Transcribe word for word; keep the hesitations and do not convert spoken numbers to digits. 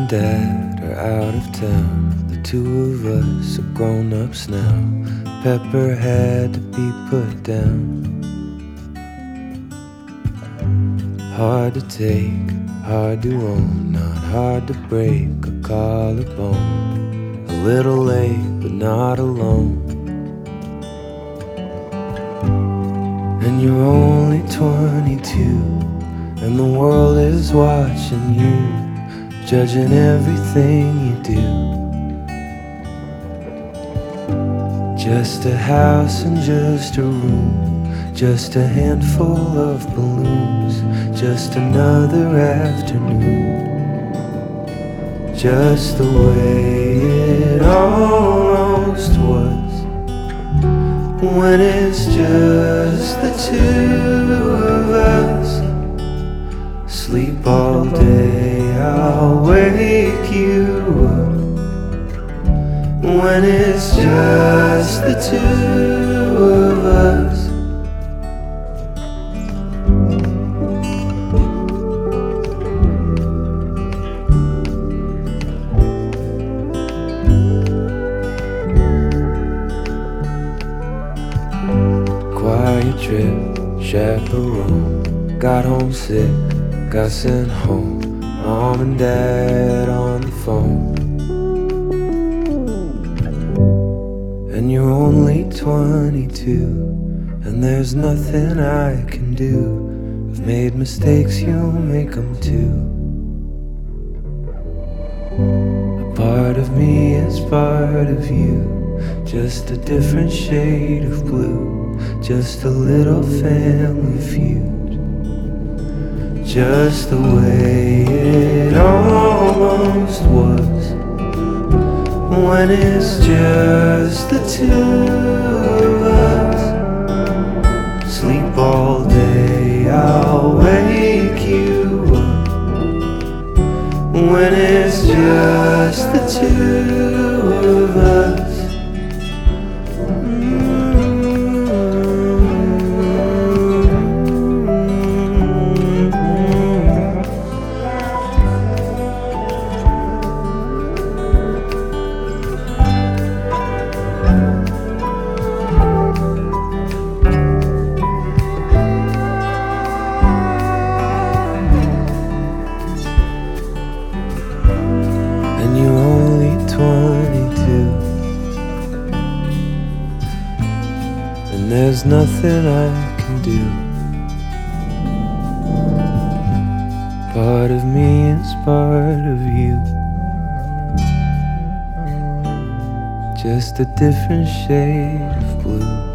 and Dad are out of town. The two of us are grown-ups now. Pepper had to be put down. Hard to take, hard to own, not hard to break a collarbone. A little late, but not alone. And you're only twenty-two, and the world is watching you, judging everything you do. Just a house and just a room, just a handful of balloons, just another afternoon. Just the way it almost was, when it's just the two of us. Sleep all day, I'll wake you up, when it's just the two of us. Quiet trip, chaperone, got homesick, got sent home. Mom and Dad on the phone. And you're only twenty-two, and there's nothing I can do. I've made mistakes, you'll make them too. A part of me is part of you, just a different shade of blue, just a little family feud. Just the way it almost was, when it's just the two of us. Sleep all day, I'll wake you up, when it's just the two of us. And you're only twenty-two, and there's nothing I can do. Part of me is part of you, just a different shade of blue.